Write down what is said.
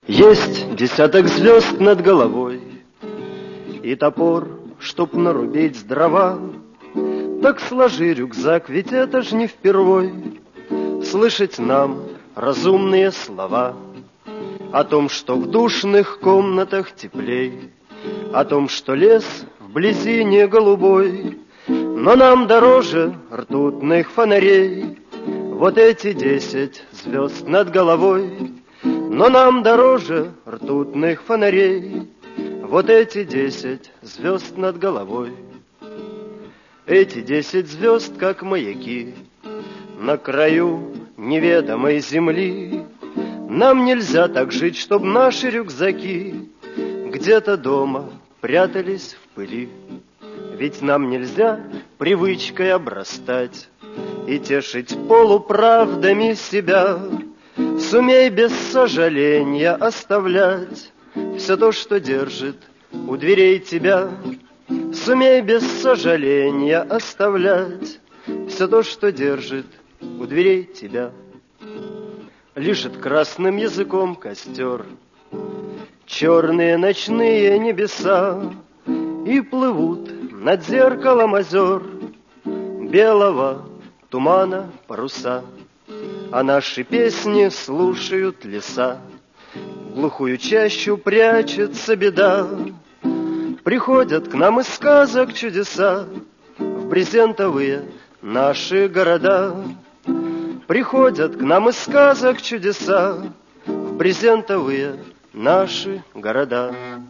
Есть десяток звезд над головой и топор, чтоб нарубить дрова. Так сложи рюкзак, ведь это ж не впервой слышать нам разумные слова о том, что в душных комнатах теплей, о том, что лес вблизи не голубой, но нам дороже ртутных фонарей вот эти 10 звезд над головой. Но нам дороже ртутных фонарей вот эти 10 звезд над головой. Эти 10 звезд, как маяки на краю неведомой земли. Нам нельзя так жить, чтоб наши рюкзаки где-то дома прятались в пыли. Ведь нам нельзя привычкой обрастать и тешить полуправдами себя. Сумей без сожаления оставлять все то, что держит у дверей тебя. Сумей без сожаления оставлять все то, что держит у дверей тебя. Лижет красным языком костер черные ночные небеса, и плывут над зеркалом озер белого тумана паруса. А наши песни слушают леса, в глухую чащу прячется беда. Приходят к нам из сказок чудеса в брезентовые наши города. Приходят к нам из сказок чудеса в брезентовые наши города.